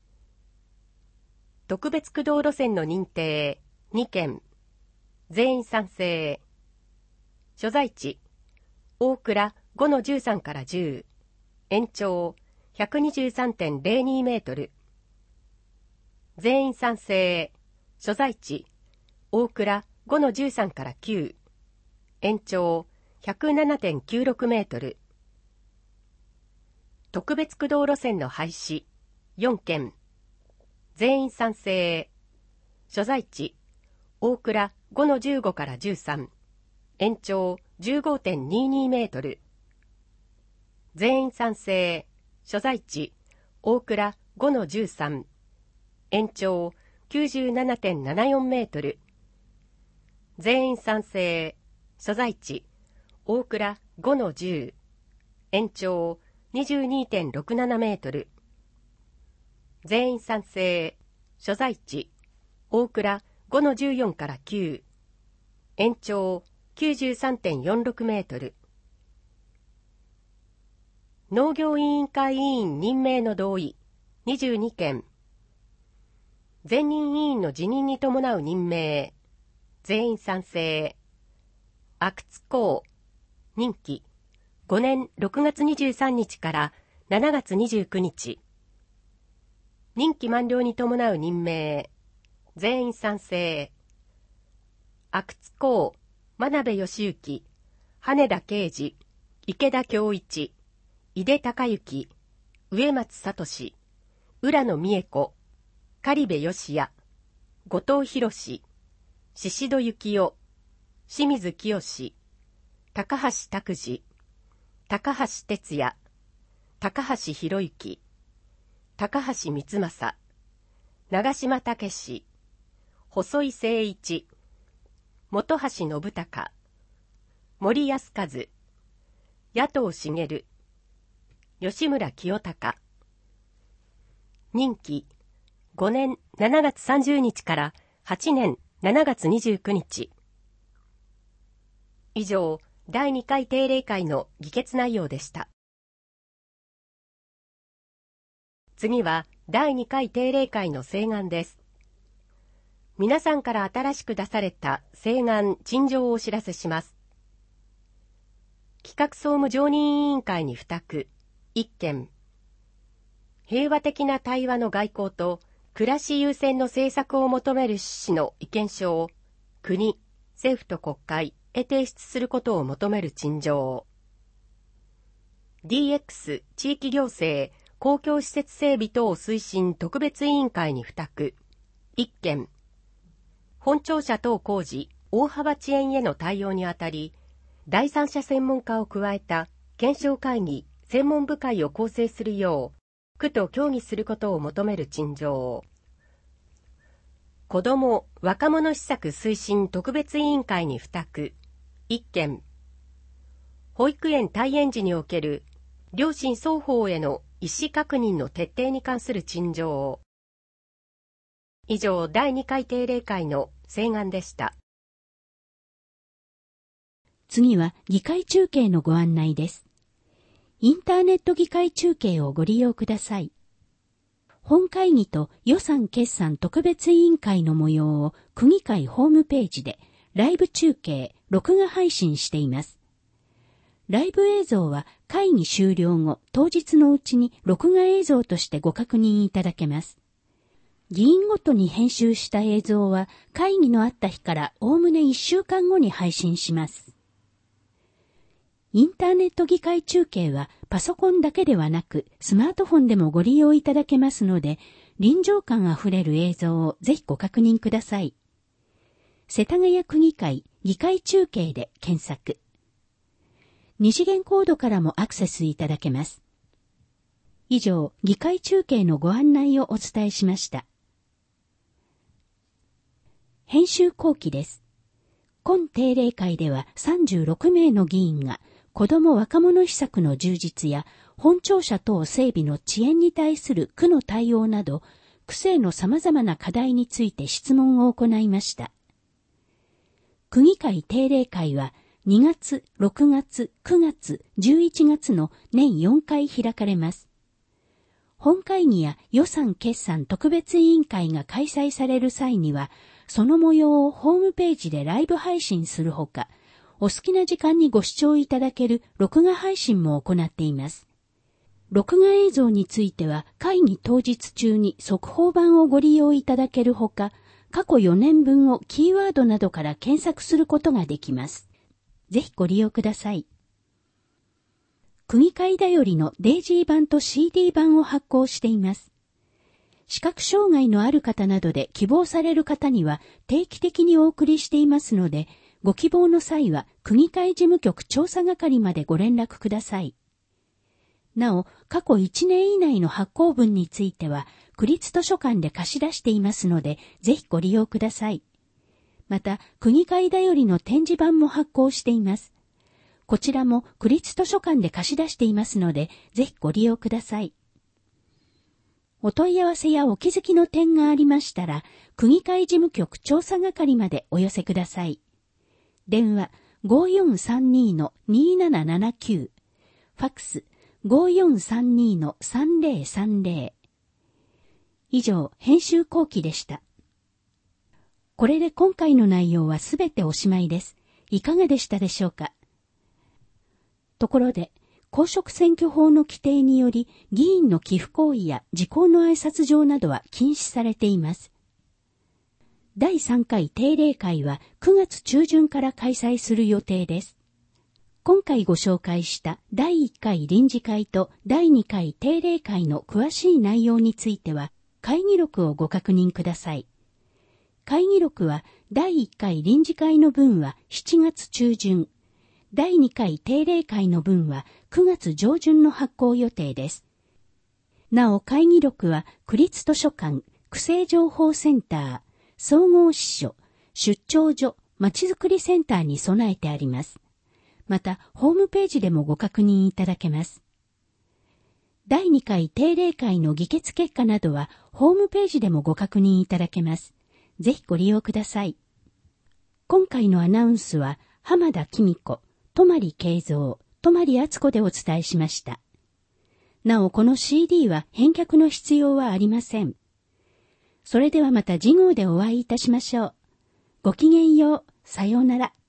特別区道路線の認定にけん。全員賛成。所在地、大倉 ごのじゅうさん からじゅう。延長 ひゃくにじゅうさんてんぜろに メートル。全員賛成。所在地、大倉 ごのじゅうさん からきゅう。延長 ひゃくななてんきゅうろく メートル。特別区道路線の廃止よんけん。全員賛成。所在地、大倉 ごのじゅうご からじゅうさん。延長 じゅうごてんにじゅうに メートル。全員賛成。所在地、大倉 ごのじゅうさん。延長 きゅうじゅうななてんななよん メートル。全員賛成。所在地、大倉 ごのじゅう。延長 にじゅうにてんろくなな メートル。全員賛成。所在地、大倉 ごのじゅうよん からきゅう。延長 きゅうじゅうさんてんよんろく メートル。農業委員会委員任命の同意にじゅうにけん。前任委員の辞任に伴う任命全員賛成。阿久津港任期ごねんろくがつにじゅうさんにちからしちがつにじゅうくにち。任期満了に伴う任命全員賛成。阿久津港真鍋義行、羽田圭司、池田恭一、井出隆之、植松聡、浦野美恵子、狩部義也、後藤博宍戸幸雄、清水清、高橋拓司、高橋哲也、高橋博之、高橋光正、長島武史、細井誠一、本橋信孝、森康和、野党茂、吉村清隆。任期ごねんしちがつさんじゅうにちからはちねんしちがつにじゅうくにち。以上、だいにかい定例会の議決内容でした。次はだいにかい定例会の請願です。皆さんから新しく出された請願・陳情をお知らせします。企画総務常任委員会に付託いっけん。平和的な対話の外交と暮らし優先の政策を求める趣旨の意見書を国、政府と国会へ提出することを求める陳情。ディーエックス 地域行政公共施設整備等推進特別委員会に付託いっけん。本庁舎等工事大幅遅延への対応にあたり、第三者専門家を加えた検証会議専門部会を構成するよう区と協議することを求める陳情。子ども・若者施策推進特別委員会に付託いっけん。保育園退園時における両親双方への意思確認の徹底に関する陳情。以上、だいにかい定例会の請願でした。 次は議会中継のご案内です。インターネット議会中継をご利用ください。本会議と予算決算特別委員会の模様を区議会ホームページでライブ中継、録画配信しています。 ライブ映像は会議終了後、当日のうちに録画映像としてご確認いただけます。議員ごとに編集した映像は会議のあった日からおおむねいっしゅうかんごに配信します。インターネット議会中継はパソコンだけではなくスマートフォンでもご利用いただけますので、臨場感あふれる映像をぜひご確認ください。世田谷区議会議会中継で検索。二次元コードからもアクセスいただけます。以上、議会中継のご案内をお伝えしました。編集後期です。今定例会ではさんじゅうろくめいの議員が子ども若者施策の充実や本庁舎等整備の遅延に対する区の対応など、区政の様々な課題について質問を行いました。区議会定例会はにがつ、ろくがつ、くがつ、じゅういちがつの年よんかい開かれます。本会議や予算決算特別委員会が開催される際には、その模様をホームページでライブ配信するほか、お好きな時間にご視聴いただける録画配信も行っています。録画映像については会議当日中に速報版をご利用いただけるほか、過去よねんぶんをキーワードなどから検索することができます。ぜひご利用ください。区議会だよりのデイジー版と シーディー 版を発行しています。視覚障害のある方などで希望される方には定期的にお送りしていますので、ご希望の際は区議会事務局調査係までご連絡ください。なお、過去いちねん以内の発行分については、区立図書館で貸し出していますので、ぜひご利用ください。また、区議会だよりの展示版も発行しています。こちらも区立図書館で貸し出していますので、ぜひご利用ください。お問い合わせやお気づきの点がありましたら、区議会事務局調査係までお寄せください。電話 ごよんさんに のにーななななきゅう、ファックス ごよんさんに のさんぜろさんぜろ。以上、編集後期でした。これで今回の内容はすべておしまいです。いかがでしたでしょうか。ところで、公職選挙法の規定により、議員の寄付行為や時効の挨拶状などは禁止されています。だいさんかい定例会はくがつちゅうじゅんから開催する予定です。今回ご紹介しただいいっかい臨時会とだいにかい定例会の詳しい内容については、会議録をご確認ください。会議録はだいいっかい臨時会の分はしちがつちゅうじゅん、だいにかい定例会の分はくがつじょうじゅんの発行予定です。なお会議録は区立図書館、区政情報センター、総合支所、出張所、まちづくりセンターに備えてあります。また、ホームページでもご確認いただけます。だいにかい定例会の議決結果などは、ホームページでもご確認いただけます。ぜひご利用ください。今回のアナウンスは、浜田紀美子、泊慶三、泊敦子でお伝えしました。なお、この シーディー は返却の必要はありません。それではまた次号でお会いいたしましょう。ごきげんよう。さようなら。